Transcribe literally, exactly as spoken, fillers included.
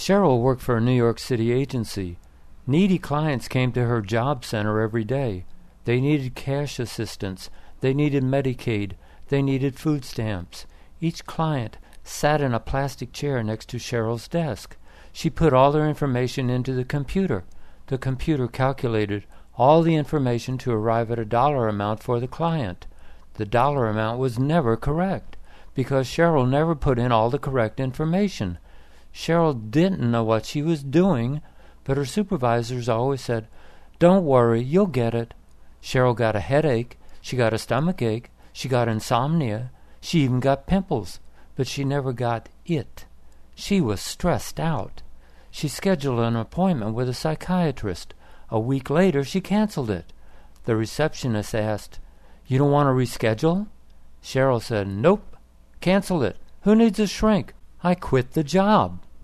Cheryl worked for a New York City agency. Needy clients came to her job center every day. They needed cash assistance. They needed Medicaid. They needed food stamps. Each client sat in a plastic chair next to Cheryl's desk. She put all their information into the computer. The computer calculated all the information to arrive at a dollar amount for the client. The dollar amount was never correct because Cheryl never put in all the correct information. Cheryl didn't know what she was doing, but her supervisors always said, "Don't worry, you'll get it." Cheryl got a headache, she got a stomach ache, she got insomnia, she even got pimples, but she never got it. She was stressed out. She scheduled an appointment with a psychiatrist. A week later, she canceled it. The receptionist asked, "You don't want to reschedule?" Cheryl said, "Nope, cancel it. Who needs a shrink? I quit the job."